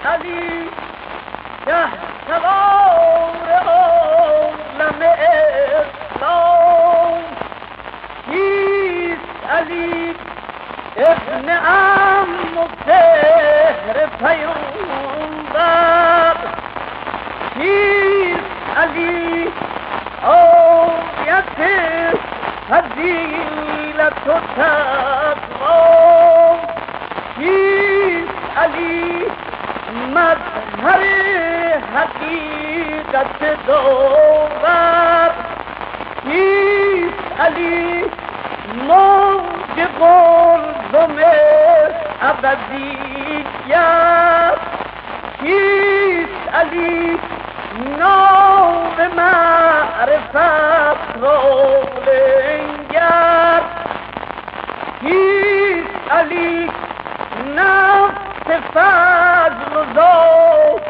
علی شه سوار عالم اسلام، کیست علی ابن عم و سحر پیامبر، کیست علی آیت فضیلت و تقوا، کیست علی مظهر حقیقت داور، کیست علی موج قلزم ابدیت، کیست علی نام معرفت را لنگر، کیست علی نفس فضل و ذات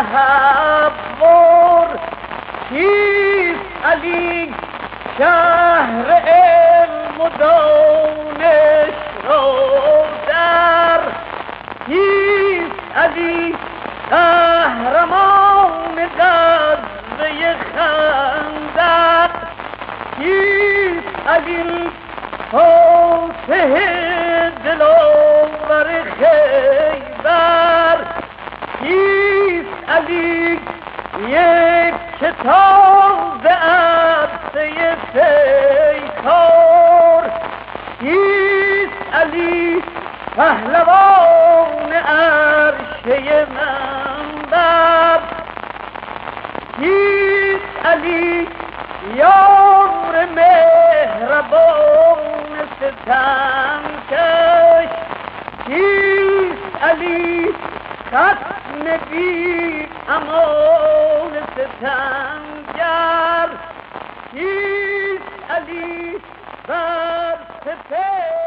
تحور، کیست علی شهر علم و دانش را در، کیست علی قهرمان غزوه خندق، کیست علی فاتح دلاور خیبر، کیست علی یک کتاب عرصه پیکار، کیست علی پهلوان عرشه منبر، کیست علی یار مهربان ستمکش، کیست علی خصم بی امان ستمگر، کیست علی بر سپهر